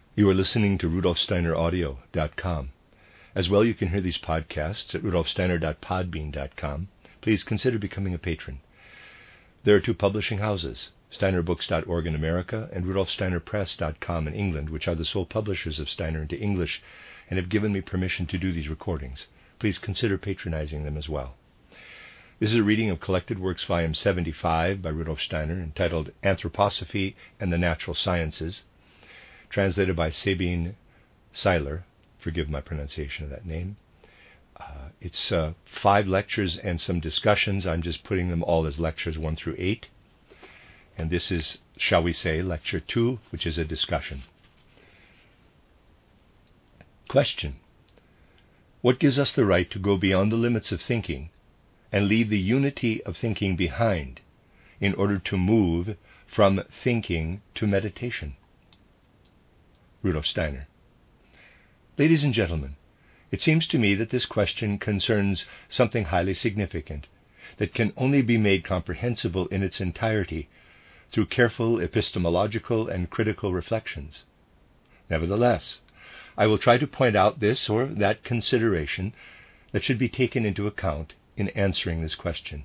You are listening to rudolfsteineraudio.com. As well, you can hear these podcasts at rudolfsteiner.podbean.com. Please consider becoming a patron. There are two publishing houses, steinerbooks.org in America and rudolfsteinerpress.com in England, which are the sole publishers of Steiner into English and have given me permission to do these recordings. Please consider patronizing them as well. This is a reading of Collected Works, Volume 75 by Rudolf Steiner, entitled Anthroposophy and the Natural Sciences, translated by Sabine Seiler. Forgive my pronunciation of that name. It's 5 lectures and some discussions. I'm just putting them all as lectures 1 through 8. And this is, shall we say, lecture 2, which is a discussion. Question: what gives us the right to go beyond the limits of thinking and leave the unity of thinking behind in order to move from thinking to meditation? Rudolf Steiner. Ladies and gentlemen, it seems to me that this question concerns something highly significant that can only be made comprehensible in its entirety through careful epistemological and critical reflections. Nevertheless, I will try to point out this or that consideration that should be taken into account in answering this question.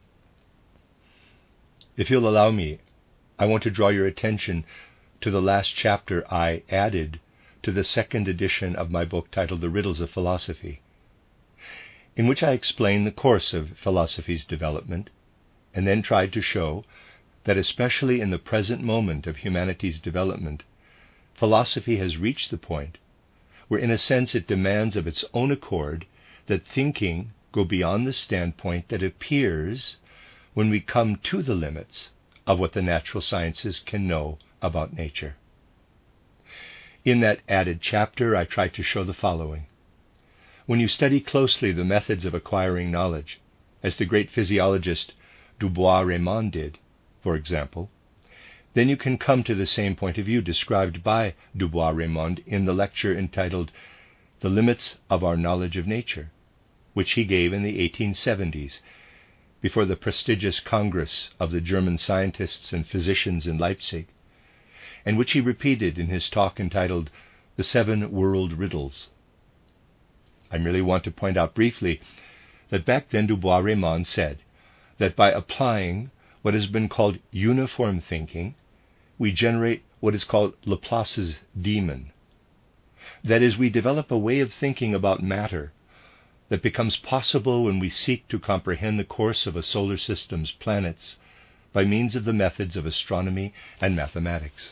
If you'll allow me, I want to draw your attention to the last chapter I added to the second edition of my book titled The Riddles of Philosophy, in which I explain the course of philosophy's development and then tried to show that especially in the present moment of humanity's development, philosophy has reached the point where in a sense it demands of its own accord that thinking go beyond the standpoint that appears when we come to the limits of what the natural sciences can know about nature. In that added chapter, I try to show the following. When you study closely the methods of acquiring knowledge, as the great physiologist Dubois-Reymond did, for example, then you can come to the same point of view described by Dubois-Reymond in the lecture entitled The Limits of Our Knowledge of Nature, which he gave in the 1870s before the prestigious Congress of the German scientists and physicians in Leipzig, and which he repeated in his talk entitled The 7 World Riddles. I merely want to point out briefly that back then Dubois-Reymond said that by applying what has been called uniform thinking, we generate what is called Laplace's demon. That is, we develop a way of thinking about matter that becomes possible when we seek to comprehend the course of a solar system's planets by means of the methods of astronomy and mathematics.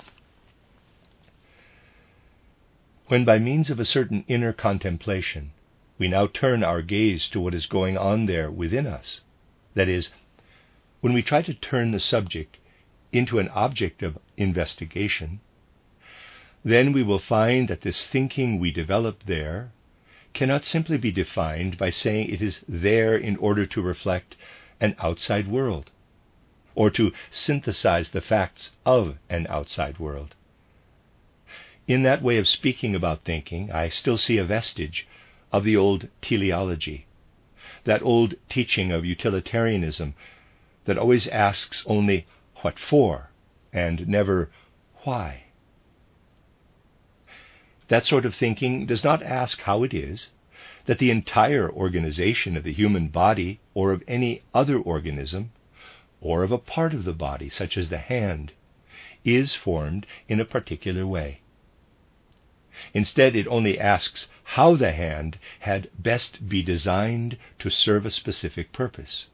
When by means of a certain inner contemplation, we now turn our gaze to what is going on there within us, that is, when we try to turn the subject into an object of investigation, then we will find that this thinking we develop there cannot simply be defined by saying it is there in order to reflect an outside world, or to synthesize the facts of an outside world. In that way of speaking about thinking, I still see a vestige of the old teleology, that old teaching of utilitarianism that always asks only what for and never why. That sort of thinking does not ask how it is that the entire organization of the human body or of any other organism, or of a part of the body, such as the hand, is formed in a particular way. Instead, it only asks how the hand had best be designed to serve a specific purpose.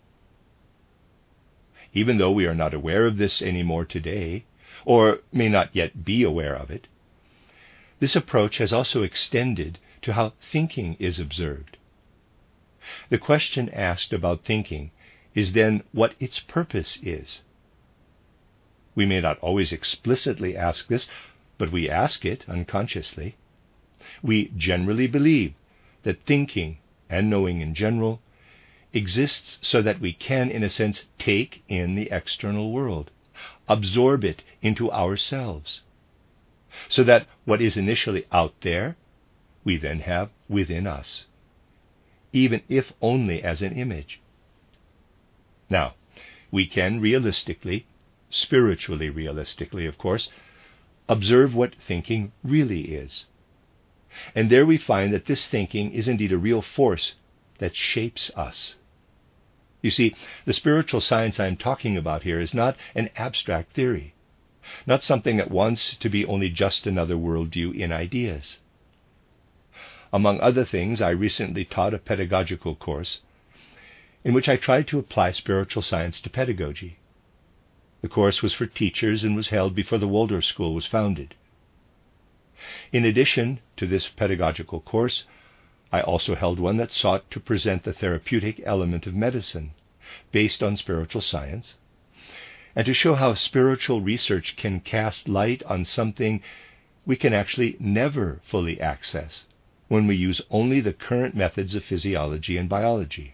Even though we are not aware of this anymore today, or may not yet be aware of it, this approach has also extended to how thinking is observed. The question asked about thinking is then what its purpose is. We may not always explicitly ask this, but we ask it unconsciously. We generally believe that thinking, and knowing in general, exists so that we can, in a sense, take in the external world, absorb it into ourselves, so that what is initially out there, we then have within us, even if only as an image. Now, we can realistically, spiritually realistically, of course, observe what thinking really is. And there we find that this thinking is indeed a real force that shapes us. You see, the spiritual science I am talking about here is not an abstract theory, not something that wants to be only just another worldview in ideas. Among other things, I recently taught a pedagogical course in which I tried to apply spiritual science to pedagogy. The course was for teachers and was held before the Waldorf School was founded. In addition to this pedagogical course, I also held one that sought to present the therapeutic element of medicine based on spiritual science, and to show how spiritual research can cast light on something we can actually never fully access when we use only the current methods of physiology and biology.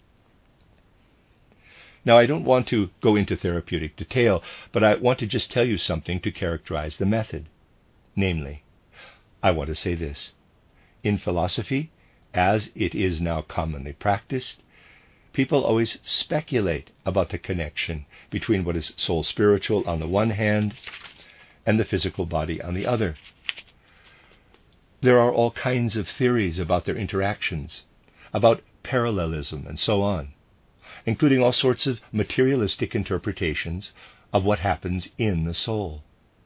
Now, I don't want to go into therapeutic detail, but I want to just tell you something to characterize the method. Namely, I want to say this. In philosophy, as it is now commonly practiced, people always speculate about the connection between what is soul spiritual on the one hand and the physical body on the other. There are all kinds of theories about their interactions, about parallelism and so on, including all sorts of materialistic interpretations of what happens in the soul.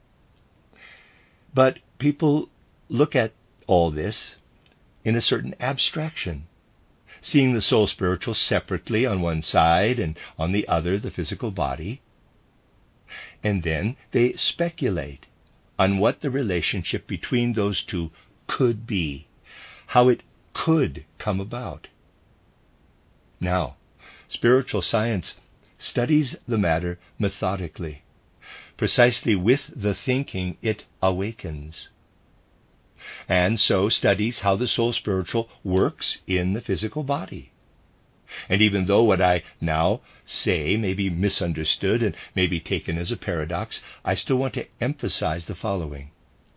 But people look at all this in a certain abstraction, seeing the soul spiritual separately on one side and on the other the physical body, and then they speculate on what the relationship between those two could be, how it could come about. Now, spiritual science studies the matter methodically, precisely with the thinking it awakens, and so studies how the soul spiritual works in the physical body. And even though what I now say may be misunderstood and may be taken as a paradox, I still want to emphasize the following.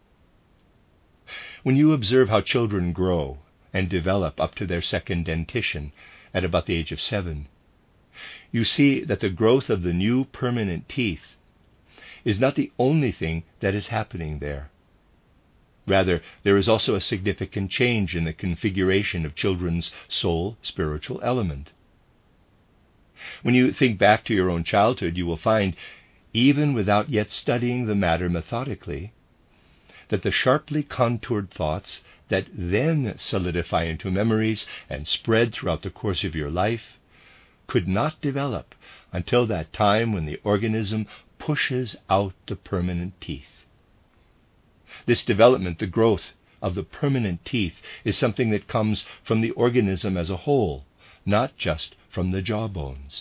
When you observe how children grow and develop up to their second dentition at about the age of 7, you see that the growth of the new permanent teeth is not the only thing that is happening there. Rather, there is also a significant change in the configuration of children's soul spiritual element. When you think back to your own childhood, you will find, even without yet studying the matter methodically, that the sharply contoured thoughts that then solidify into memories and spread throughout the course of your life could not develop until that time when the organism pushes out the permanent teeth. This development, the growth of the permanent teeth, is something that comes from the organism as a whole, not just from the jawbones.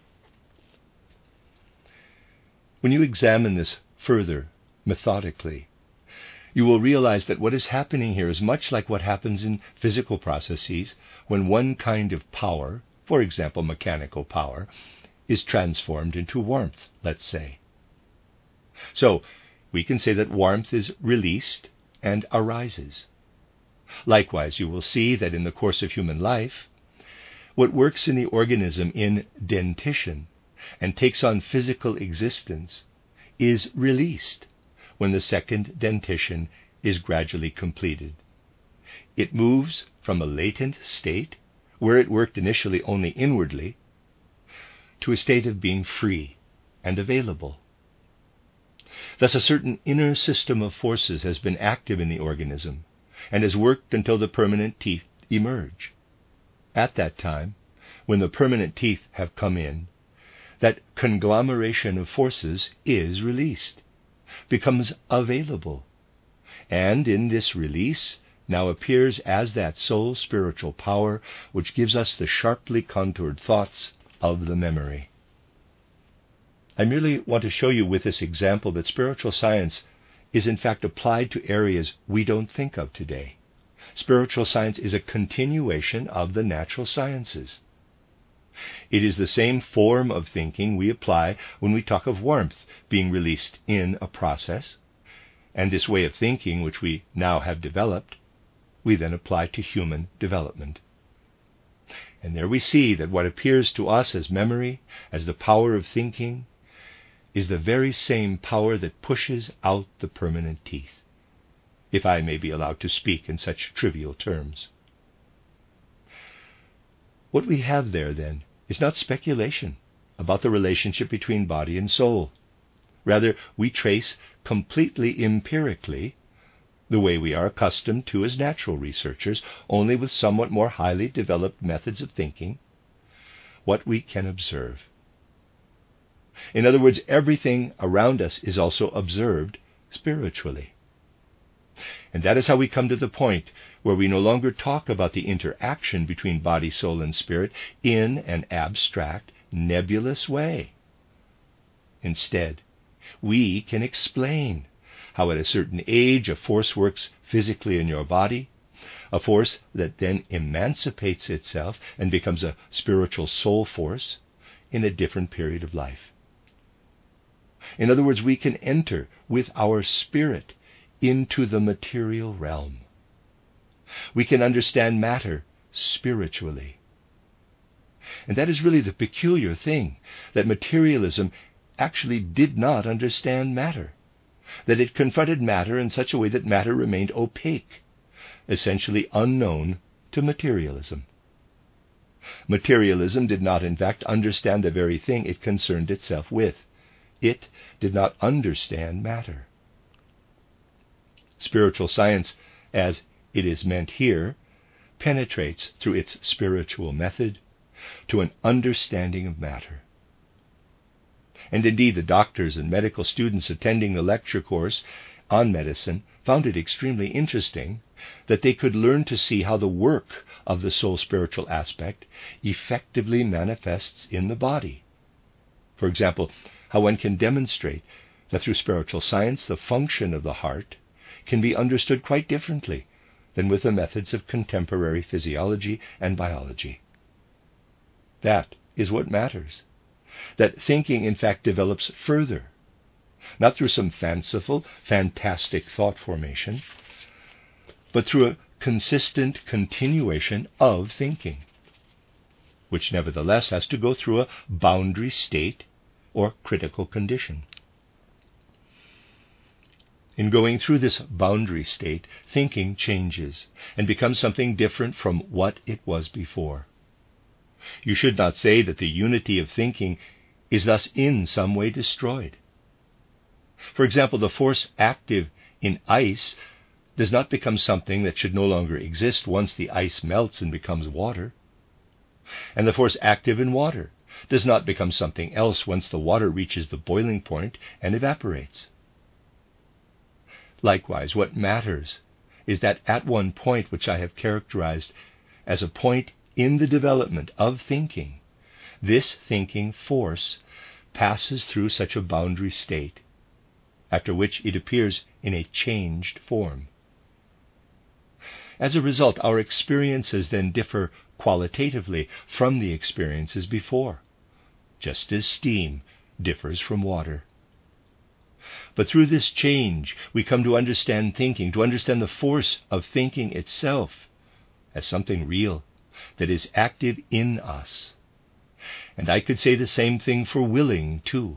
When you examine this further, methodically, you will realize that what is happening here is much like what happens in physical processes when one kind of power, for example mechanical power, is transformed into warmth, let's say. So, we can say that warmth is released and arises. Likewise, you will see that in the course of human life, what works in the organism in dentition and takes on physical existence is released when the second dentition is gradually completed. It moves from a latent state, where it worked initially only inwardly, to a state of being free and available. Thus, a certain inner system of forces has been active in the organism and has worked until the permanent teeth emerge. At that time, when the permanent teeth have come in, that conglomeration of forces is released, becomes available, and in this release now appears as that soul spiritual power which gives us the sharply contoured thoughts of the memory. I merely want to show you with this example that spiritual science is in fact applied to areas we don't think of today. Spiritual science is a continuation of the natural sciences. It is the same form of thinking we apply when we talk of warmth being released in a process, and this way of thinking, which we now have developed, we then apply to human development. And there we see that what appears to us as memory, as the power of thinking, is the very same power that pushes out the permanent teeth, if I may be allowed to speak in such trivial terms. What we have there, then, is not speculation about the relationship between body and soul. Rather, we trace completely empirically, the way we are accustomed to as natural researchers, only with somewhat more highly developed methods of thinking, what we can observe. In other words, everything around us is also observed spiritually. And that is how we come to the point where we no longer talk about the interaction between body, soul, and spirit in an abstract, nebulous way. Instead, we can explain how at a certain age a force works physically in your body, a force that then emancipates itself and becomes a spiritual soul force in a different period of life. In other words, we can enter with our spirit into the material realm. We can understand matter spiritually. And that is really the peculiar thing, that materialism actually did not understand matter, that it confronted matter in such a way that matter remained opaque, essentially unknown to materialism. Materialism did not, in fact, understand the very thing it concerned itself with. It did not understand matter. Spiritual science, as it is meant here, penetrates through its spiritual method to an understanding of matter. And indeed, the doctors and medical students attending the lecture course on medicine found it extremely interesting that they could learn to see how the work of the soul spiritual aspect effectively manifests in the body. For example, how one can demonstrate that through spiritual science the function of the heart can be understood quite differently than with the methods of contemporary physiology and biology. That is what matters. That thinking, in fact, develops further, not through some fanciful, fantastic thought formation, but through a consistent continuation of thinking, which nevertheless has to go through a boundary state or critical condition. In going through this boundary state, thinking changes and becomes something different from what it was before. You should not say that the unity of thinking is thus in some way destroyed. For example, the force active in ice does not become something that should no longer exist once the ice melts and becomes water. And the force active in water does not become something else once the water reaches the boiling point and evaporates. Likewise, what matters is that at one point which I have characterized as a point in the development of thinking, this thinking force passes through such a boundary state, after which it appears in a changed form. As a result, our experiences then differ qualitatively from the experiences before, just as steam differs from water. But through this change, we come to understand thinking, to understand the force of thinking itself as something real that is active in us. And I could say the same thing for willing, too.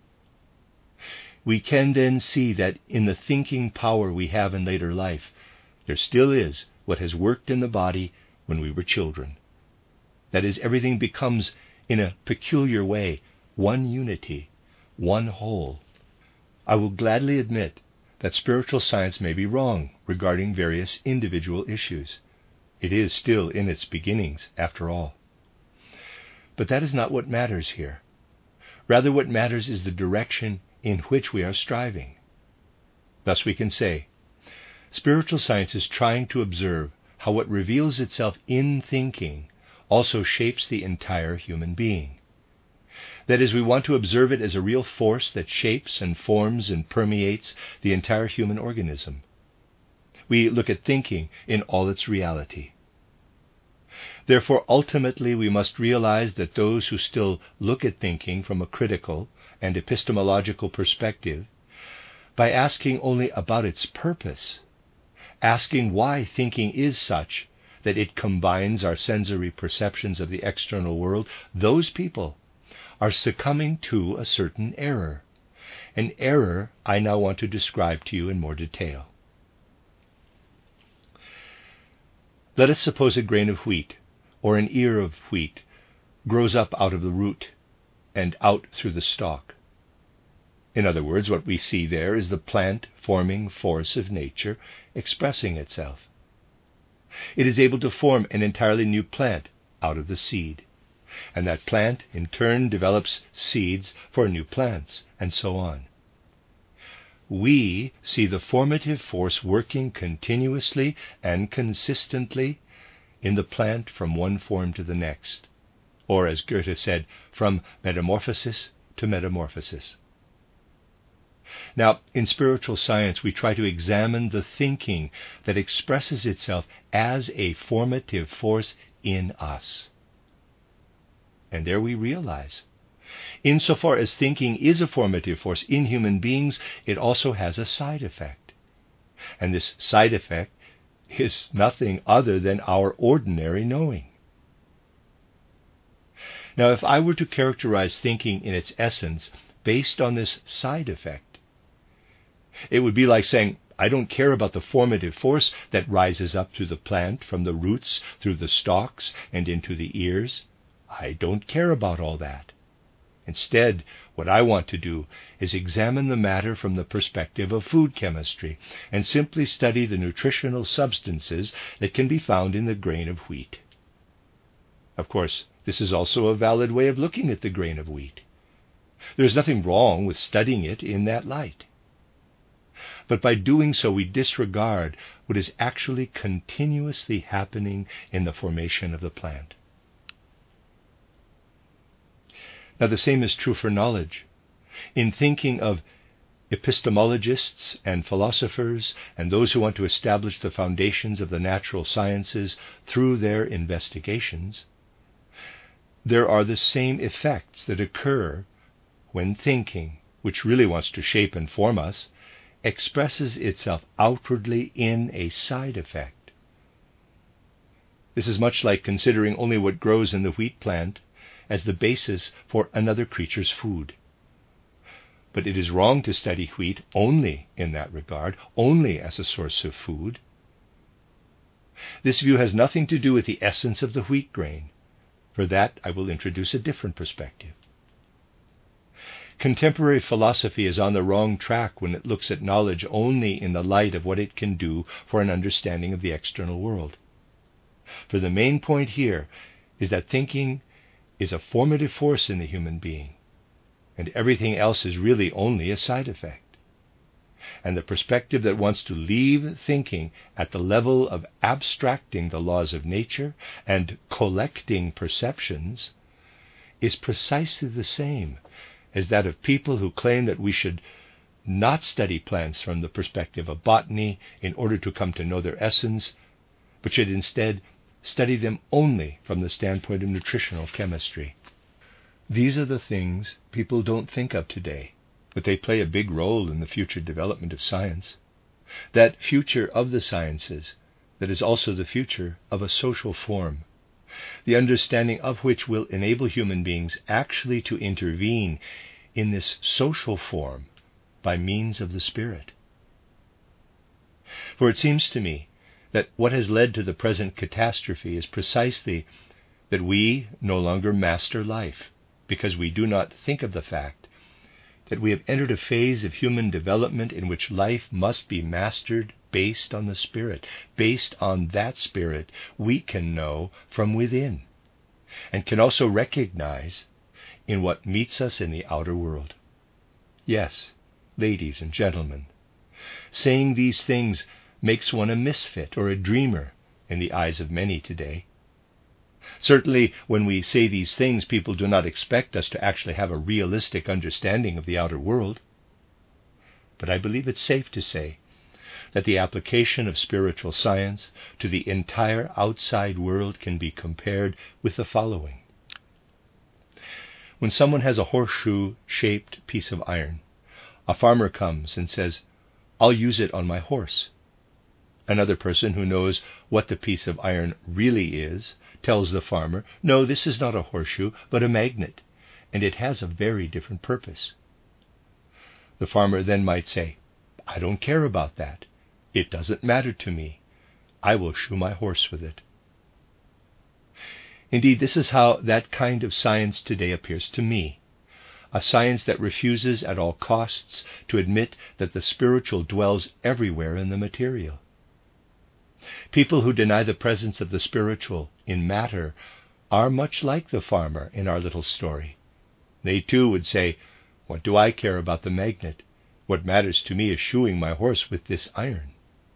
We can then see that in the thinking power we have in later life, there still is what has worked in the body when we were children. That is, everything becomes, in a peculiar way, one unity, one whole. I will gladly admit that spiritual science may be wrong regarding various individual issues. It is still in its beginnings, after all. But that is not what matters here. Rather, what matters is the direction in which we are striving. Thus we can say, spiritual science is trying to observe how what reveals itself in thinking also shapes the entire human being. That is, we want to observe it as a real force that shapes and forms and permeates the entire human organism. We look at thinking in all its reality. Therefore, ultimately, we must realize that those who still look at thinking from a critical and epistemological perspective, by asking only about its purpose, asking why thinking is such that it combines our sensory perceptions of the external world, those people are succumbing to a certain error, an error I now want to describe to you in more detail. Let us suppose a grain of wheat, or an ear of wheat, grows up out of the root and out through the stalk. In other words, what we see there is the plant-forming force of nature expressing itself. It is able to form an entirely new plant out of the seed, and that plant in turn develops seeds for new plants, and so on. We see the formative force working continuously and consistently in the plant from one form to the next, or as Goethe said, from metamorphosis to metamorphosis. Now, in spiritual science, we try to examine the thinking that expresses itself as a formative force in us. And there we realize, insofar as thinking is a formative force in human beings, it also has a side effect. And this side effect is nothing other than our ordinary knowing. Now, if I were to characterize thinking in its essence based on this side effect, it would be like saying, I don't care about the formative force that rises up through the plant, from the roots, through the stalks, and into the ears. I don't care about all that. Instead, what I want to do is examine the matter from the perspective of food chemistry, and simply study the nutritional substances that can be found in the grain of wheat. Of course, this is also a valid way of looking at the grain of wheat. There is nothing wrong with studying it in that light. But by doing so, we disregard what is actually continuously happening in the formation of the plant. Now, the same is true for knowledge. In thinking of epistemologists and philosophers and those who want to establish the foundations of the natural sciences through their investigations, there are the same effects that occur when thinking, which really wants to shape and form us, expresses itself outwardly in a side effect. This is much like considering only what grows in the wheat plant as the basis for another creature's food. But it is wrong to study wheat only in that regard, only as a source of food. This view has nothing to do with the essence of the wheat grain. For that, I will introduce a different perspective. Contemporary philosophy is on the wrong track when it looks at knowledge only in the light of what it can do for an understanding of the external world. For the main point here is that thinking is a formative force in the human being, and everything else is really only a side effect. And the perspective that wants to leave thinking at the level of abstracting the laws of nature and collecting perceptions is precisely the same as that of people who claim that we should not study plants from the perspective of botany in order to come to know their essence, but should instead study them only from the standpoint of nutritional chemistry. These are the things people don't think of today, but they play a big role in the future development of science. That future of the sciences that is also the future of a social form, the understanding of which will enable human beings actually to intervene in this social form by means of the Spirit. For it seems to me that what has led to the present catastrophe is precisely that we no longer master life, because we do not think of the fact that we have entered a phase of human development in which life must be mastered based on the Spirit. Based on that Spirit, we can know from within, and can also recognize in what meets us in the outer world. Yes, ladies and gentlemen, saying these things makes one a misfit or a dreamer in the eyes of many today. Certainly, when we say these things, people do not expect us to actually have a realistic understanding of the outer world. But I believe it's safe to say that the application of spiritual science to the entire outside world can be compared with the following. When someone has a horseshoe-shaped piece of iron, a farmer comes and says, "I'll use it on my horse." Another person who knows what the piece of iron really is tells the farmer, "No, this is not a horseshoe, but a magnet, and it has a very different purpose." The farmer then might say, "I don't care about that. It doesn't matter to me. I will shoe my horse with it." Indeed, this is how that kind of science today appears to me. A science that refuses at all costs to admit that the spiritual dwells everywhere in the material. People who deny the presence of the spiritual in matter are much like the farmer in our little story. They too would say, "What do I care about the magnet? What matters to me is shoeing my horse with this iron."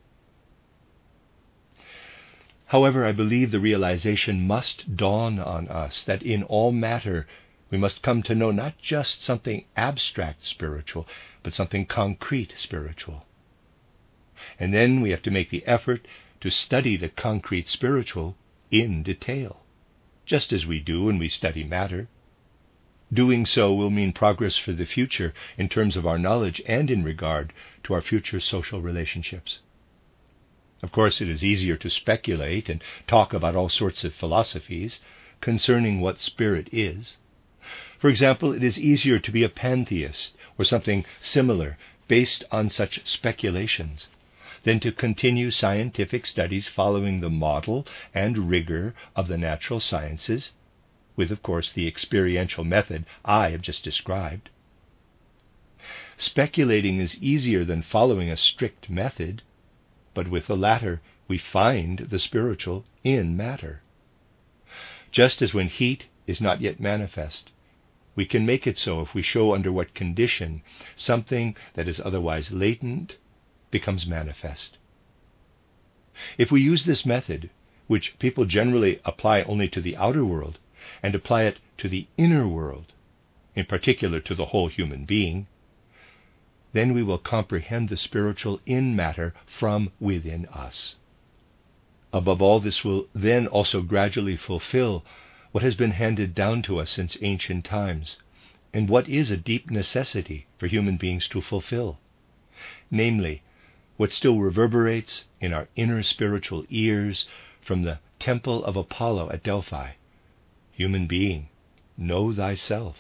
However, I believe the realization must dawn on us that in all matter we must come to know not just something abstract spiritual, but something concrete spiritual. And then we have to make the effort to study the concrete spiritual in detail, just as we do when we study matter. Doing so will mean progress for the future in terms of our knowledge and in regard to our future social relationships. Of course, it is easier to speculate and talk about all sorts of philosophies concerning what spirit is. For example, it is easier to be a pantheist or something similar based on such speculations than to continue scientific studies following the model and rigor of the natural sciences, with, of course, the experiential method I have just described. Speculating is easier than following a strict method, but with the latter we find the spiritual in matter. Just as when heat is not yet manifest, we can make it so if we show under what condition something that is otherwise latent becomes manifest. If we use this method, which people generally apply only to the outer world, and apply it to the inner world, in particular to the whole human being, then we will comprehend the spiritual in matter from within us. Above all, this will then also gradually fulfill what has been handed down to us since ancient times, and what is a deep necessity for human beings to fulfill, namely, what still reverberates in our inner spiritual ears from the temple of Apollo at Delphi. Human being, know thyself.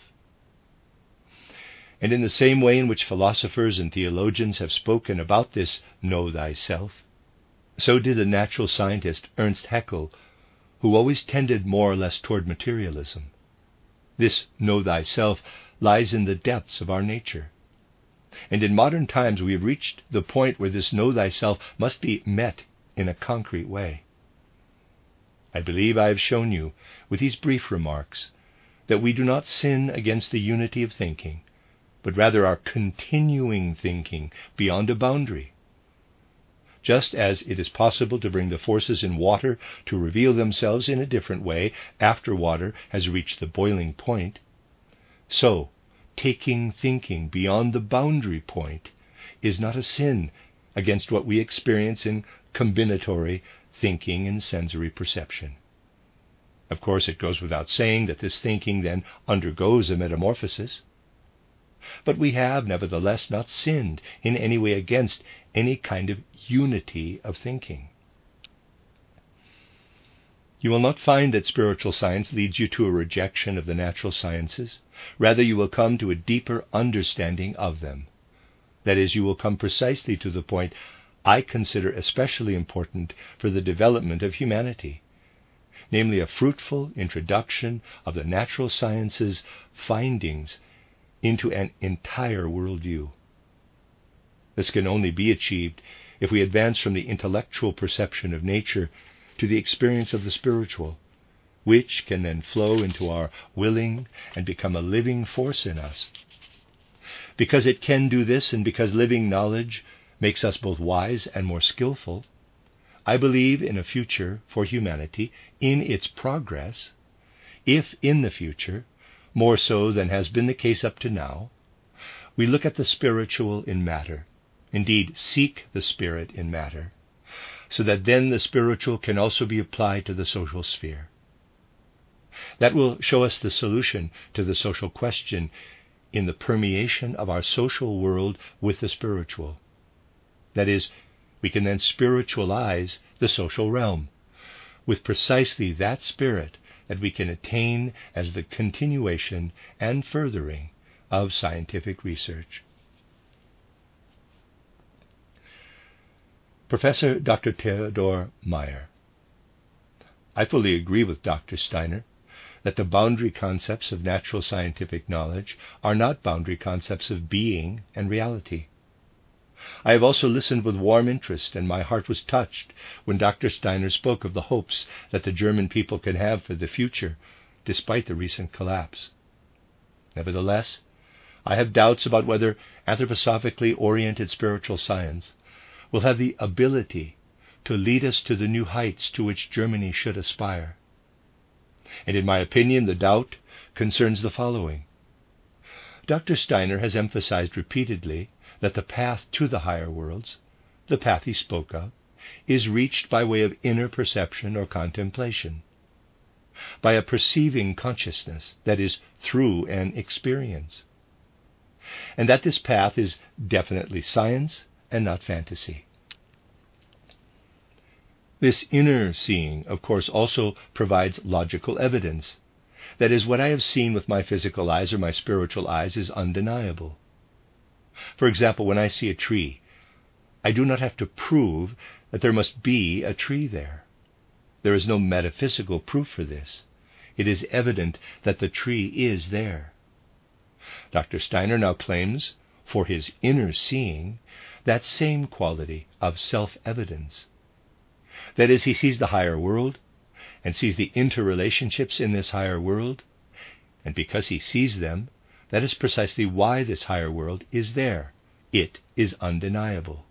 And in the same way in which philosophers and theologians have spoken about this know thyself, so did the natural scientist Ernst Haeckel, who always tended more or less toward materialism. This know thyself lies in the depths of our nature. And in modern times we have reached the point where this know thyself must be met in a concrete way. I believe I have shown you, with these brief remarks, that we do not sin against the unity of thinking, but rather are continuing thinking beyond a boundary. Just as it is possible to bring the forces in water to reveal themselves in a different way after water has reached the boiling point, so taking thinking beyond the boundary point is not a sin against what we experience in combinatory thinking and sensory perception. Of course, it goes without saying that this thinking then undergoes a metamorphosis. But we have, nevertheless, not sinned in any way against any kind of unity of thinking. You will not find that spiritual science leads you to a rejection of the natural sciences. Rather, you will come to a deeper understanding of them. That is, you will come precisely to the point I consider especially important for the development of humanity, namely a fruitful introduction of the natural sciences' findings into an entire worldview. This can only be achieved if we advance from the intellectual perception of nature to the experience of the spiritual, which can then flow into our willing and become a living force in us. Because it can do this, and because living knowledge makes us both wise and more skillful, I believe in a future for humanity in its progress, if in the future, more so than has been the case up to now, we look at the spiritual in matter, indeed seek the spirit in matter, so that then the spiritual can also be applied to the social sphere. That will show us the solution to the social question in the permeation of our social world with the spiritual. That is, we can then spiritualize the social realm with precisely that spirit that we can attain as the continuation and furthering of scientific research. Professor Dr. Theodor Meyer. I fully agree with Dr. Steiner that the boundary concepts of natural scientific knowledge are not boundary concepts of being and reality. I have also listened with warm interest, and my heart was touched when Dr. Steiner spoke of the hopes that the German people can have for the future, despite the recent collapse. Nevertheless, I have doubts about whether anthroposophically oriented spiritual science will have the ability to lead us to the new heights to which Germany should aspire. And in my opinion, the doubt concerns the following. Dr. Steiner has emphasized repeatedly that the path to the higher worlds, the path he spoke of, is reached by way of inner perception or contemplation, by a perceiving consciousness, that is, through an experience, and that this path is definitely science and not fantasy. This inner seeing, of course, also provides logical evidence. That is, what I have seen with my physical eyes or my spiritual eyes is undeniable. For example, when I see a tree, I do not have to prove that there must be a tree there. There is no metaphysical proof for this. It is evident that the tree is there. Dr. Steiner now claims, for his inner seeing, that same quality of self-evidence. That is, he sees the higher world, and sees the interrelationships in this higher world, and because he sees them, that is precisely why this higher world is there. It is undeniable.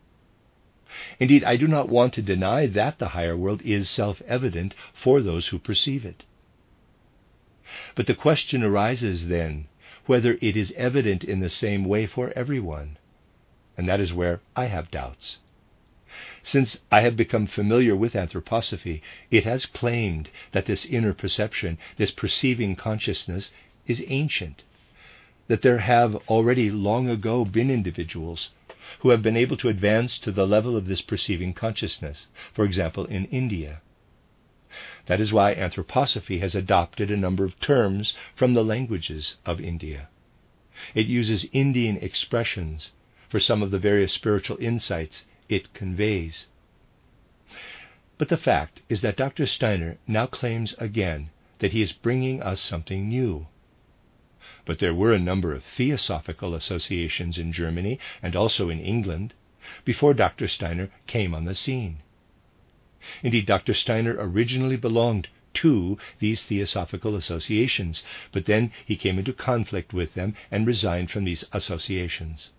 Indeed, I do not want to deny that the higher world is self-evident for those who perceive it. But the question arises then whether it is evident in the same way for everyone, and that is where I have doubts. Since I have become familiar with anthroposophy, it has claimed that this inner perception, this perceiving consciousness, is ancient, that there have already long ago been individuals who have been able to advance to the level of this perceiving consciousness, for example, in India. That is why anthroposophy has adopted a number of terms from the languages of India. It uses Indian expressions for some of the various spiritual insights it conveys. But the fact is that Dr. Steiner now claims again that he is bringing us something new. But there were a number of theosophical associations in Germany and also in England before Dr. Steiner came on the scene. Indeed, Dr. Steiner originally belonged to these theosophical associations, but then he came into conflict with them and resigned from these associations.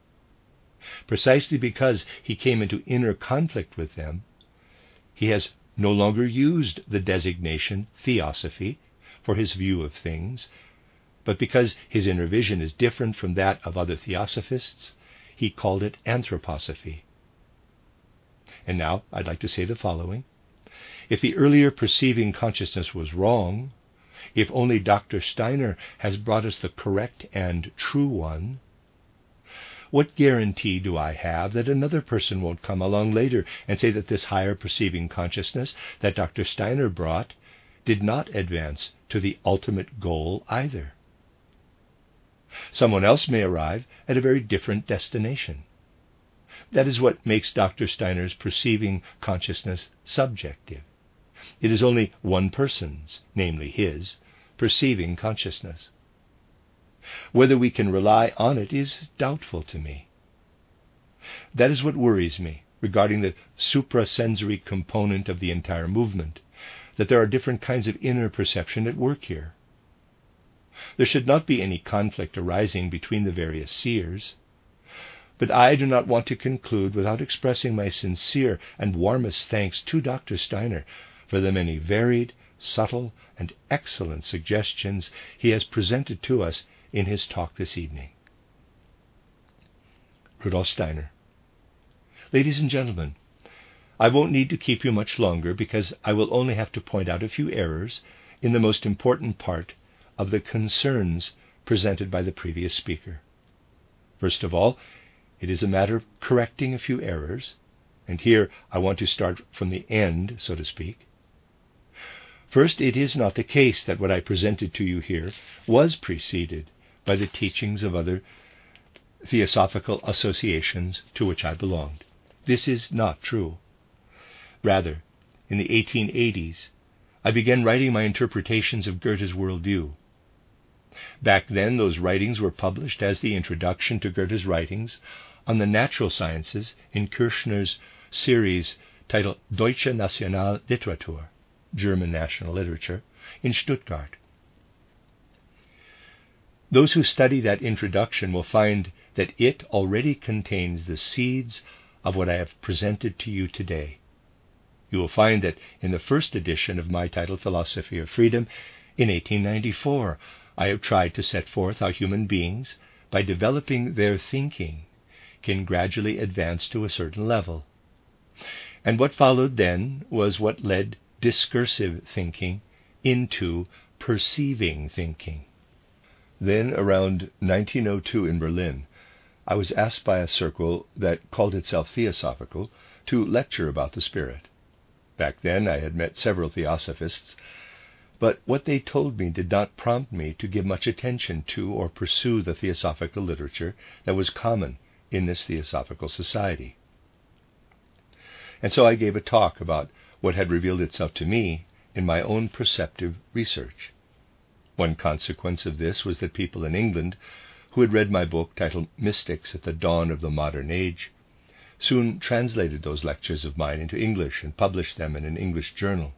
Precisely because he came into inner conflict with them, he has no longer used the designation theosophy for his view of things, but because his inner vision is different from that of other theosophists, he called it anthroposophy. And now I'd like to say the following. If the earlier perceiving consciousness was wrong, if only Dr. Steiner has brought us the correct and true one, what guarantee do I have that another person won't come along later and say that this higher perceiving consciousness that Dr. Steiner brought did not advance to the ultimate goal either? Someone else may arrive at a very different destination. That is what makes Dr. Steiner's perceiving consciousness subjective. It is only one person's, namely his, perceiving consciousness. Whether we can rely on it is doubtful to me. That is what worries me regarding the suprasensory component of the entire movement, that there are different kinds of inner perception at work here. There should not be any conflict arising between the various seers, but I do not want to conclude without expressing my sincere and warmest thanks to Dr. Steiner for the many varied, subtle, and excellent suggestions he has presented to us in his talk this evening. Rudolf Steiner. Ladies and gentlemen, I won't need to keep you much longer because I will only have to point out a few errors in the most important part of the concerns presented by the previous speaker. First of all, it is a matter of correcting a few errors, and here I want to start from the end, so to speak. First, it is not the case that what I presented to you here was preceded by the teachings of other theosophical associations to which I belonged. This is not true. Rather, in the 1880s, I began writing my interpretations of Goethe's worldview. Back then, those writings were published as the introduction to Goethe's writings on the natural sciences in Kirchner's series titled Deutsche Nationalliteratur, German National Literature, in Stuttgart. Those who study that introduction will find that it already contains the seeds of what I have presented to you today. You will find that in the first edition of my title, Philosophy of Freedom, in 1894, I have tried to set forth how human beings, by developing their thinking, can gradually advance to a certain level. And what followed then was what led discursive thinking into perceiving thinking. Then, around 1902 in Berlin, I was asked by a circle that called itself Theosophical to lecture about the spirit. Back then I had met several Theosophists, but what they told me did not prompt me to give much attention to or pursue the theosophical literature that was common in this Theosophical Society. And so I gave a talk about what had revealed itself to me in my own perceptive research. One consequence of this was that people in England, who had read my book titled Mystics at the Dawn of the Modern Age, soon translated those lectures of mine into English and published them in an English journal.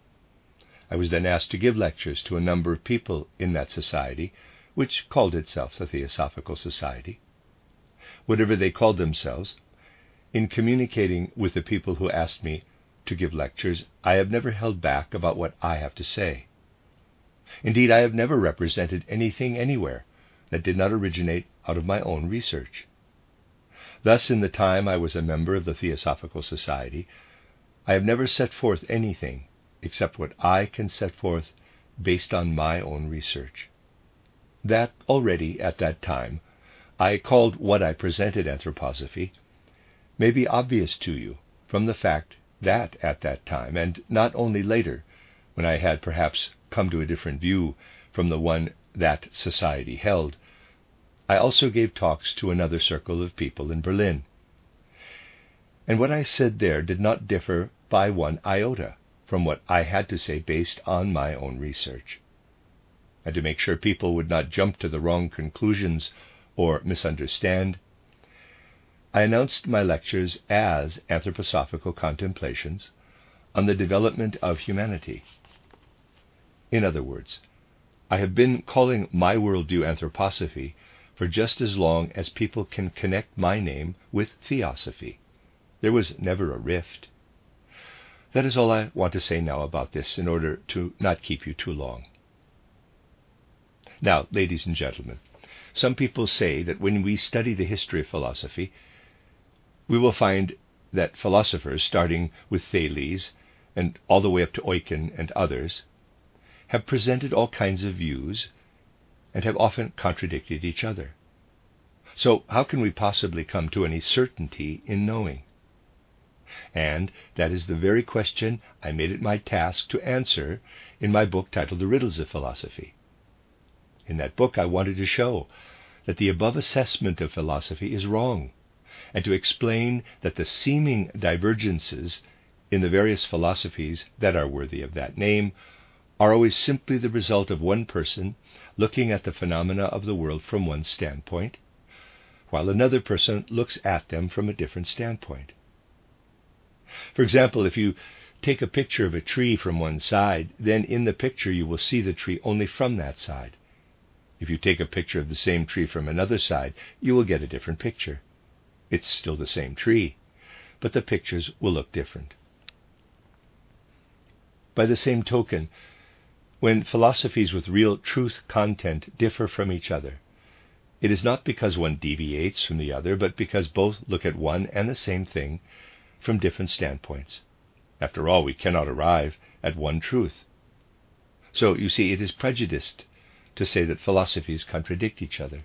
I was then asked to give lectures to a number of people in that society, which called itself the Theosophical Society. Whatever they called themselves, in communicating with the people who asked me to give lectures, I have never held back about what I have to say. Indeed, I have never represented anything anywhere that did not originate out of my own research. Thus, in the time I was a member of the Theosophical Society, I have never set forth anything except what I can set forth based on my own research. That already, at that time, I called what I presented anthroposophy may be obvious to you from the fact that at that time, and not only later, when I had perhaps come to a different view from the one that society held, I also gave talks to another circle of people in Berlin. And what I said there did not differ by one iota from what I had to say based on my own research. And to make sure people would not jump to the wrong conclusions or misunderstand, I announced my lectures as anthroposophical contemplations on the development of humanity. In other words, I have been calling my worldview anthroposophy for just as long as people can connect my name with theosophy. There was never a rift. That is all I want to say now about this in order to not keep you too long. Now, ladies and gentlemen, some people say that when we study the history of philosophy, we will find that philosophers, starting with Thales and all the way up to Eucken and others, have presented all kinds of views and have often contradicted each other. So how can we possibly come to any certainty in knowing? And that is the very question I made it my task to answer in my book titled The Riddles of Philosophy. In that book I wanted to show that the above assessment of philosophy is wrong, and to explain that the seeming divergences in the various philosophies that are worthy of that name are always simply the result of one person looking at the phenomena of the world from one standpoint, while another person looks at them from a different standpoint. For example, if you take a picture of a tree from one side, then in the picture you will see the tree only from that side. If you take a picture of the same tree from another side, you will get a different picture. It's still the same tree, but the pictures will look different. By the same token, when philosophies with real truth content differ from each other, it is not because one deviates from the other, but because both look at one and the same thing from different standpoints. After all, we cannot arrive at one truth. So, you see, it is prejudiced to say that philosophies contradict each other.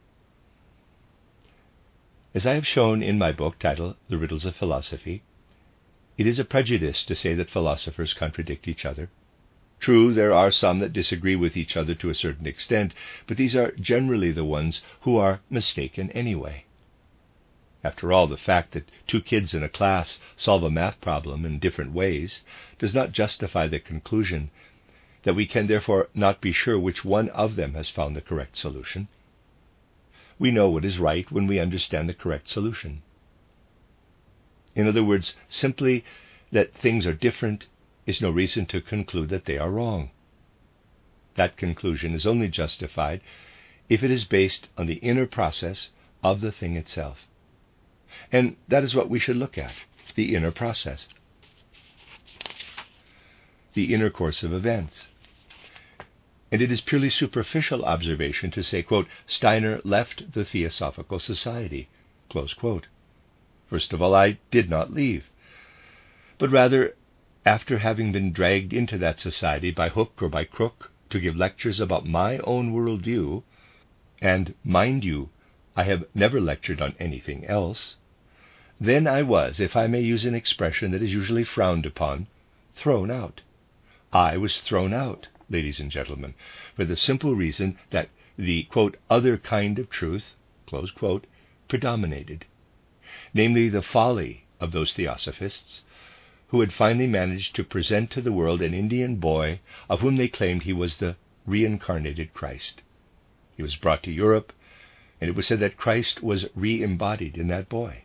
As I have shown in my book titled The Riddles of Philosophy, it is a prejudice to say that philosophers contradict each other. True, there are some that disagree with each other to a certain extent, but these are generally the ones who are mistaken anyway. After all, the fact that two kids in a class solve a math problem in different ways does not justify the conclusion that we can therefore not be sure which one of them has found the correct solution. We know what is right when we understand the correct solution. In other words, simply that things are different is no reason to conclude that they are wrong. That conclusion is only justified if it is based on the inner process of the thing itself. And that is what we should look at, the inner process, the inner course of events. And it is purely superficial observation to say, quote, Steiner left the Theosophical Society, close quote. First of all, I did not leave, but rather, after having been dragged into that society by hook or by crook to give lectures about my own worldview, and mind you, I have never lectured on anything else, then I was, if I may use an expression that is usually frowned upon, thrown out. I was thrown out, ladies and gentlemen, for the simple reason that the, quote, other kind of truth, close quote, predominated. Namely, the folly of those theosophists who had finally managed to present to the world an Indian boy of whom they claimed he was the reincarnated Christ. He was brought to Europe, and it was said that Christ was re-embodied in that boy.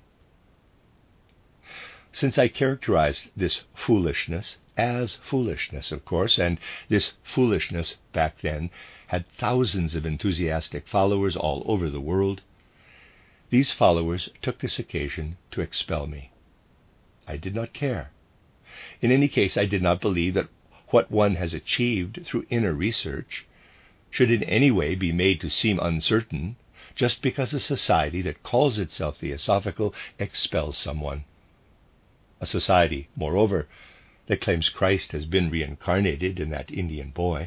Since I characterized this foolishness as foolishness, of course, and this foolishness back then had thousands of enthusiastic followers all over the world, these followers took this occasion to expel me. I did not care. In any case, I did not believe that what one has achieved through inner research should in any way be made to seem uncertain just because a society that calls itself theosophical expels someone. A society, moreover, that claims Christ has been reincarnated in that Indian boy.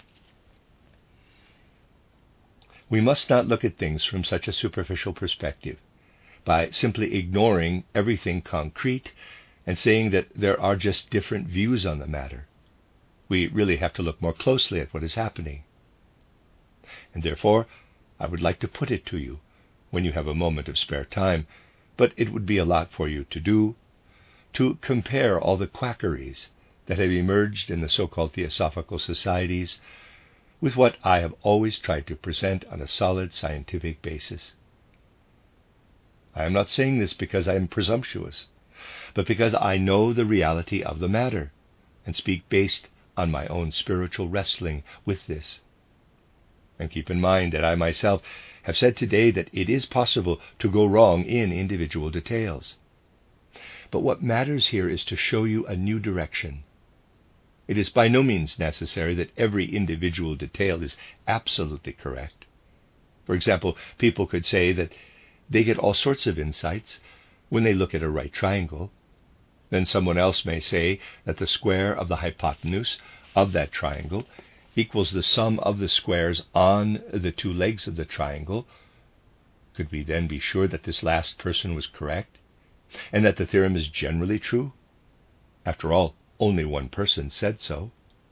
We must not look at things from such a superficial perspective, by simply ignoring everything concrete and saying that there are just different views on the matter. We really have to look more closely at what is happening. And therefore, I would like to put it to you when you have a moment of spare time, but it would be a lot for you to do, to compare all the quackeries that have emerged in the so-called theosophical societies with what I have always tried to present on a solid scientific basis. I am not saying this because I am presumptuous, but because I know the reality of the matter and speak based on my own spiritual wrestling with this. And keep in mind that I myself have said today that it is possible to go wrong in individual details. But what matters here is to show you a new direction. It is by no means necessary that every individual detail is absolutely correct. For example, people could say that they get all sorts of insights when they look at a right triangle. Then someone else may say that the square of the hypotenuse of that triangle equals the sum of the squares on the two legs of the triangle. Could we then be sure that this last person was correct, and that the theorem is generally true? After all, only one person said so.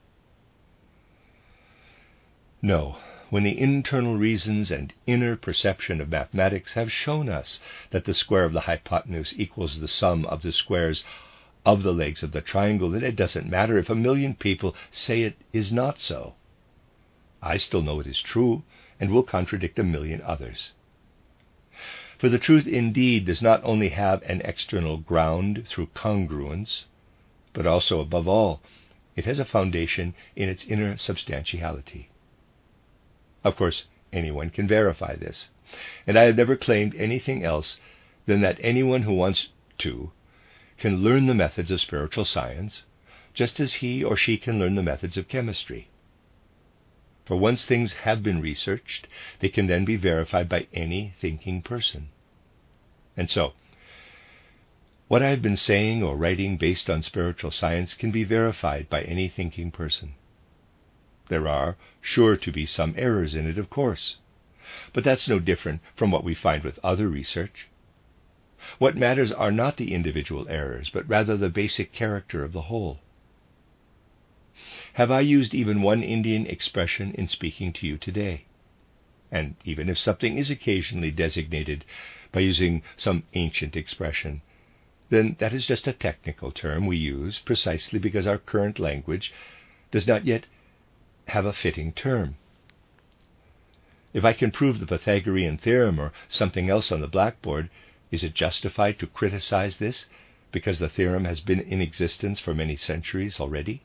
No, when the internal reasons and inner perception of mathematics have shown us that the square of the hypotenuse equals the sum of the squares of the legs of the triangle, then it doesn't matter if 1,000,000 people say it is not so. I still know it is true, and will contradict 1,000,000 others. For the truth indeed does not only have an external ground through congruence, but also, above all, it has a foundation in its inner substantiality. Of course, anyone can verify this, and I have never claimed anything else than that anyone who wants to can learn the methods of spiritual science, just as he or she can learn the methods of chemistry. For once things have been researched, they can then be verified by any thinking person. And so, what I have been saying or writing based on spiritual science can be verified by any thinking person. There are sure to be some errors in it, of course, but that's no different from what we find with other research. What matters are not the individual errors, but rather the basic character of the whole. Have I used even one Indian expression in speaking to you today? And even if something is occasionally designated by using some ancient expression, then that is just a technical term we use precisely because our current language does not yet have a fitting term. If I can prove the Pythagorean theorem or something else on the blackboard, is it justified to criticize this because the theorem has been in existence for many centuries already?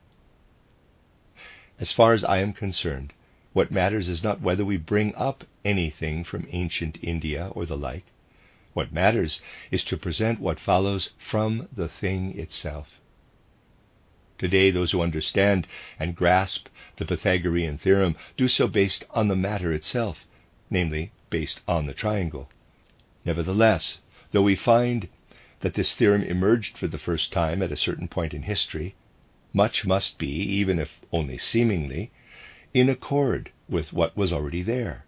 As far as I am concerned, what matters is not whether we bring up anything from ancient India or the like. What matters is to present what follows from the thing itself. Today, those who understand and grasp the Pythagorean theorem do so based on the matter itself, namely, based on the triangle. Nevertheless, though we find that this theorem emerged for the first time at a certain point in history, much must be, even if only seemingly, in accord with what was already there.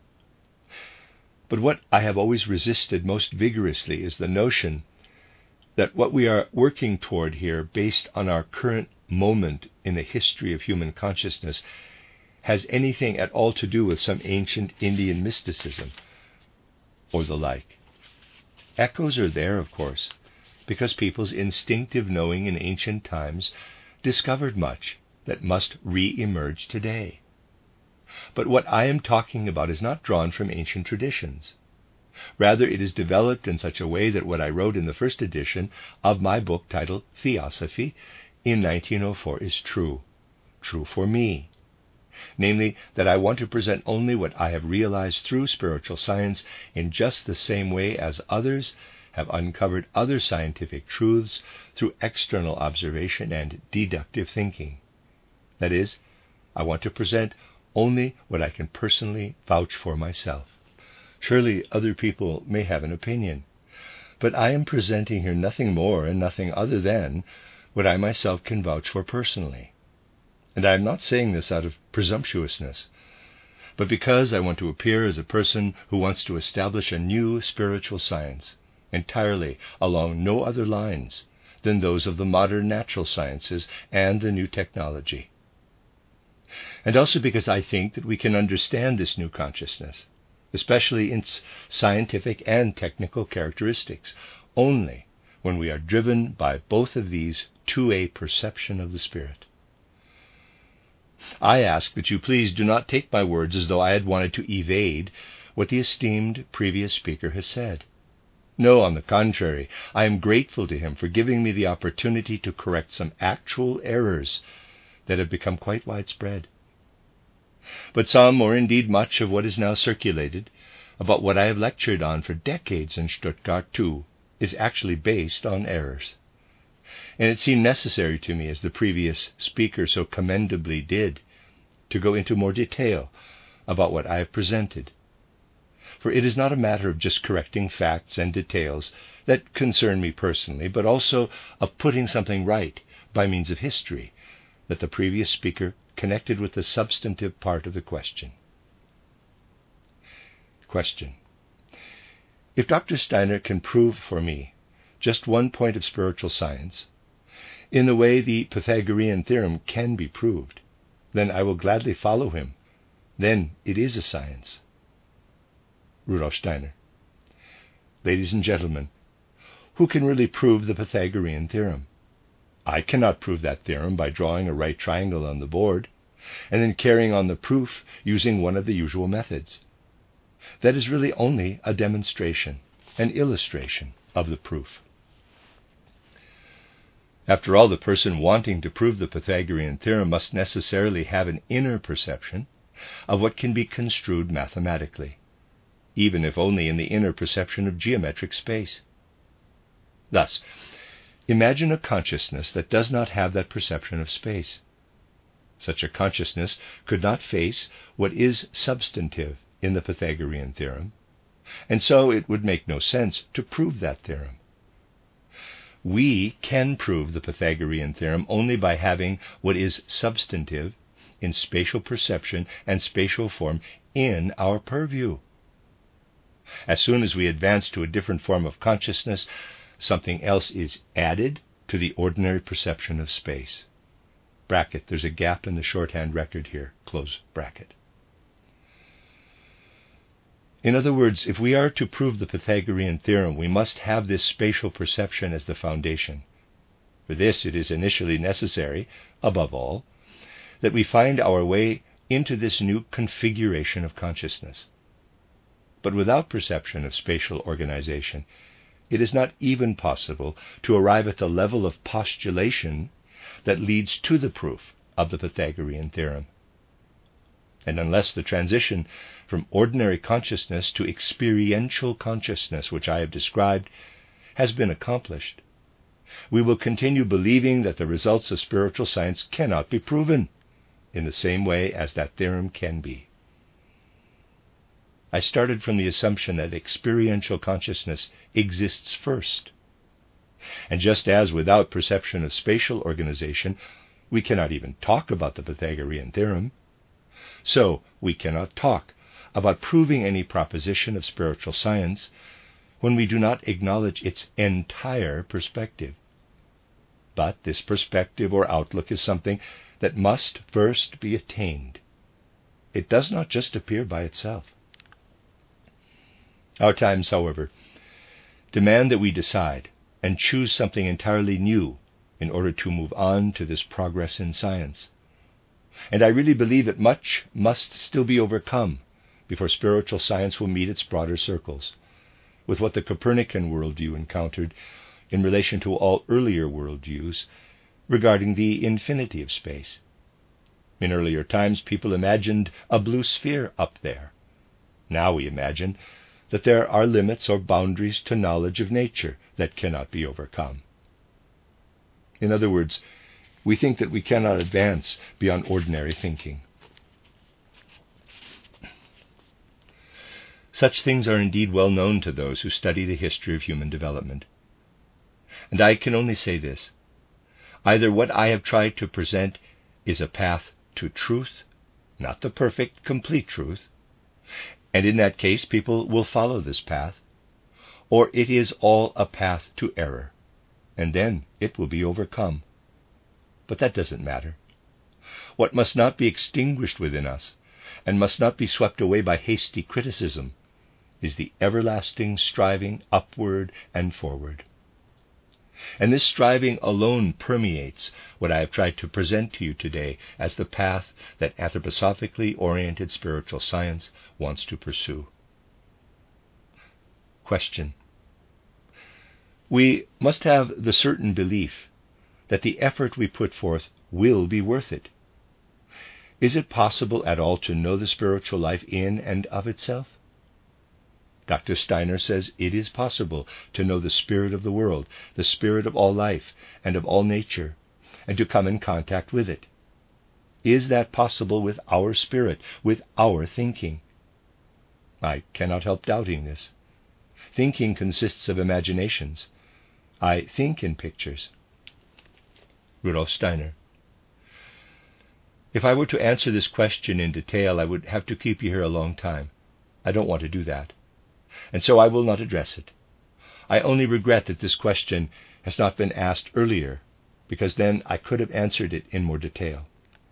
But what I have always resisted most vigorously is the notion that what we are working toward here, based on our current moment in the history of human consciousness, has anything at all to do with some ancient Indian mysticism or the like. Echoes are there, of course, because people's instinctive knowing in ancient times discovered much that must re-emerge today. But what I am talking about is not drawn from ancient traditions. Rather, it is developed in such a way that what I wrote in the first edition of my book titled Theosophy in 1904 is true for me. Namely, that I want to present only what I have realized through spiritual science in just the same way as others have uncovered other scientific truths through external observation and deductive thinking. That is, I want to present only what I can personally vouch for myself. Surely other people may have an opinion, but I am presenting here nothing more and nothing other than what I myself can vouch for personally. And I am not saying this out of presumptuousness, but because I want to appear as a person who wants to establish a new spiritual science, entirely along no other lines than those of the modern natural sciences and the new technology. And also because I think that we can understand this new consciousness, especially its scientific and technical characteristics, only when we are driven by both of these to a perception of the Spirit. I ask that you please do not take my words as though I had wanted to evade what the esteemed previous speaker has said. No, on the contrary, I am grateful to him for giving me the opportunity to correct some actual errors that have become quite widespread. But some, or indeed much, of what is now circulated about what I have lectured on for decades in Stuttgart too is actually based on errors. And it seemed necessary to me, as the previous speaker so commendably did, to go into more detail about what I have presented. For it is not a matter of just correcting facts and details that concern me personally, but also of putting something right by means of history that the previous speaker connected with the substantive part of the question. Question: if Dr. Steiner can prove for me just one point of spiritual science, in the way the Pythagorean theorem can be proved, then I will gladly follow him. Then it is a science. Rudolf Steiner: ladies and gentlemen, who can really prove the Pythagorean theorem? I cannot prove that theorem by drawing a right triangle on the board and then carrying on the proof using one of the usual methods. That is really only a demonstration, an illustration of the proof. After all, the person wanting to prove the Pythagorean theorem must necessarily have an inner perception of what can be construed mathematically, even if only in the inner perception of geometric space. Thus, imagine a consciousness that does not have that perception of space. Such a consciousness could not face what is substantive in the Pythagorean theorem, and so it would make no sense to prove that theorem. We can prove the Pythagorean theorem only by having what is substantive in spatial perception and spatial form in our purview. As soon as we advance to a different form of consciousness, something else is added to the ordinary perception of space. Bracket, there's a gap in the shorthand record here, close bracket. In other words, if we are to prove the Pythagorean theorem, we must have this spatial perception as the foundation. For this, it is initially necessary, above all, that we find our way into this new configuration of consciousness. But without perception of spatial organization, it is not even possible to arrive at the level of postulation that leads to the proof of the Pythagorean theorem. And unless the transition from ordinary consciousness to experiential consciousness, which I have described, has been accomplished, we will continue believing that the results of spiritual science cannot be proven in the same way as that theorem can be. I started from the assumption that experiential consciousness exists first. And just as without perception of spatial organization, we cannot even talk about the Pythagorean theorem, so we cannot talk about proving any proposition of spiritual science when we do not acknowledge its entire perspective. But this perspective or outlook is something that must first be attained. It does not just appear by itself. Our times, however, demand that we decide and choose something entirely new in order to move on to this progress in science. And I really believe that much must still be overcome before spiritual science will meet its broader circles, with what the Copernican worldview encountered in relation to all earlier worldviews regarding the infinity of space. In earlier times, people imagined a blue sphere up there. Now we imagine that there are limits or boundaries to knowledge of nature that cannot be overcome. In other words, we think that we cannot advance beyond ordinary thinking. Such things are indeed well known to those who study the history of human development. And I can only say this: either what I have tried to present is a path to truth, not the perfect, complete truth, and in that case people will follow this path, or it is all a path to error, and then it will be overcome. But that doesn't matter. What must not be extinguished within us, and must not be swept away by hasty criticism, is the everlasting striving upward and forward. And this striving alone permeates what I have tried to present to you today as the path that anthroposophically oriented spiritual science wants to pursue. Question: we must have the certain belief that the effort we put forth will be worth it. Is it possible at all to know the spiritual life in and of itself? Dr. Steiner says it is possible to know the spirit of the world, the spirit of all life and of all nature, and to come in contact with it. Is that possible with our spirit, with our thinking? I cannot help doubting this. Thinking consists of imaginations. I think in pictures. Rudolf Steiner. If I were to answer this question in detail, I would have to keep you here a long time. I don't want to do that, and so I will not address it. I only regret that this question has not been asked earlier, because then I could have answered it in more detail.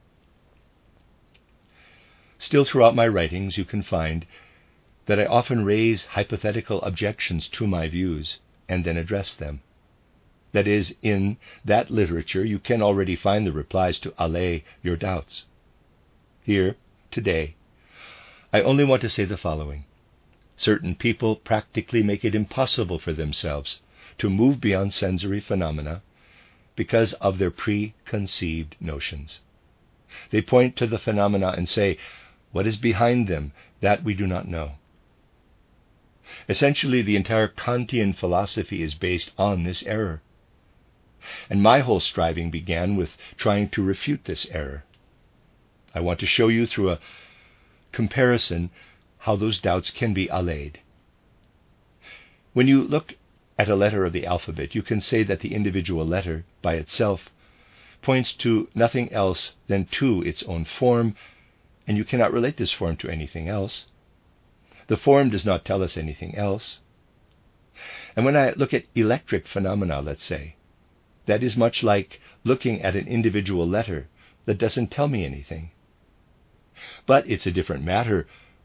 Still, throughout my writings, you can find that I often raise hypothetical objections to my views and then address them. That is, in that literature you can already find the replies to allay your doubts. Here, today, I only want to say the following. Certain people practically make it impossible for themselves to move beyond sensory phenomena because of their preconceived notions. They point to the phenomena and say, what is behind them, that we do not know. Essentially, the entire Kantian philosophy is based on this error. And my whole striving began with trying to refute this error. I want to show you through a comparison how those doubts can be allayed. When you look at a letter of the alphabet, you can say that the individual letter, by itself, points to nothing else than to its own form, and you cannot relate this form to anything else. The form does not tell us anything else. And when I look at electric phenomena, let's say, that is much like looking at an individual letter that doesn't tell me anything. But it's a different matter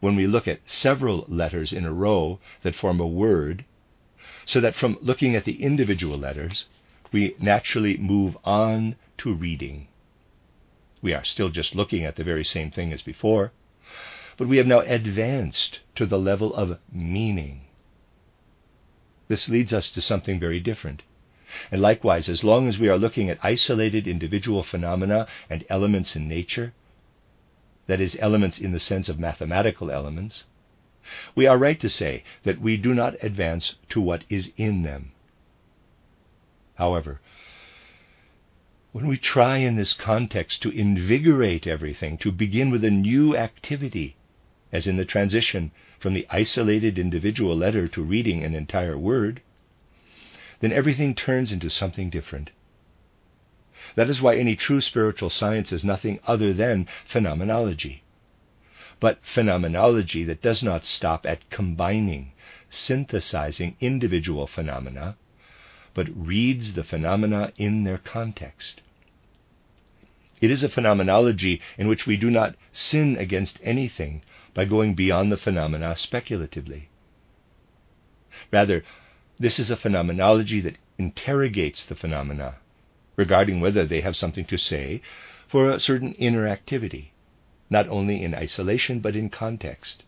when we look at several letters in a row that form a word, so that from looking at the individual letters, we naturally move on to reading. We are still just looking at the very same thing as before, but we have now advanced to the level of meaning. This leads us to something very different. And likewise, as long as we are looking at isolated individual phenomena and elements in nature, that is, elements in the sense of mathematical elements, we are right to say that we do not advance to what is in them. However, when we try in this context to invigorate everything, to begin with a new activity, as in the transition from the isolated individual letter to reading an entire word, then everything turns into something different. That is why any true spiritual science is nothing other than phenomenology. But phenomenology that does not stop at combining, synthesizing individual phenomena, but reads the phenomena in their context. It is a phenomenology in which we do not sin against anything by going beyond the phenomena speculatively. Rather, this is a phenomenology that interrogates the phenomena, regarding whether they have something to say for a certain inner activity, not only in isolation but in context.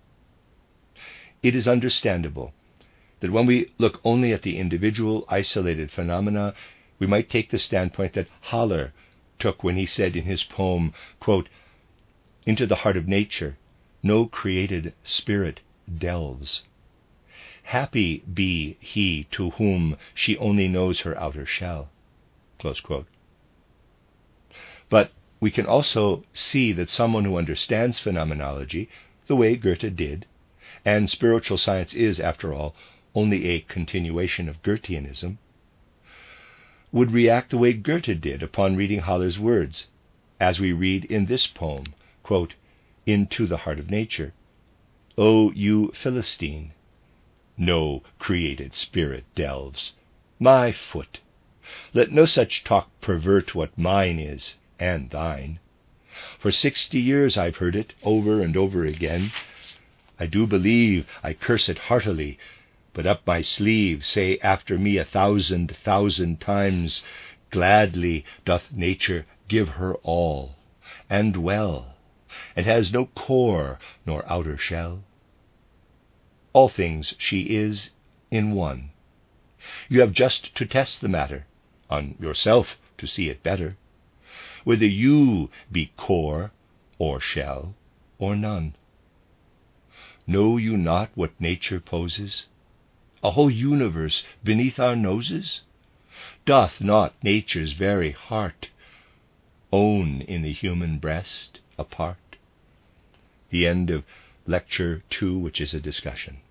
It is understandable that when we look only at the individual isolated phenomena, we might take the standpoint that Haller took when he said in his poem, quote, "Into the heart of nature no created spirit delves. Happy be he to whom she only knows her outer shell." Close quote. But we can also see that someone who understands phenomenology the way Goethe did, and spiritual science is, after all, only a continuation of Goetheanism, would react the way Goethe did upon reading Haller's words, as we read in this poem, quote, "Into the heart of nature. O you Philistine, no created spirit delves. My foot, let no such talk pervert what mine is, and thine. For 60 years I've heard it, over and over again. I do believe, I curse it heartily, but up my sleeve say after me 1,000,000 times, gladly doth nature give her all, and well, and has no core nor outer shell. All things she is in one. You have just to test the matter on yourself to see it better, whether you be core or shell or none. Know you not what nature poses? A whole universe beneath our noses? Doth not nature's very heart own in the human breast a part?" The end of Lecture 2, which is a discussion.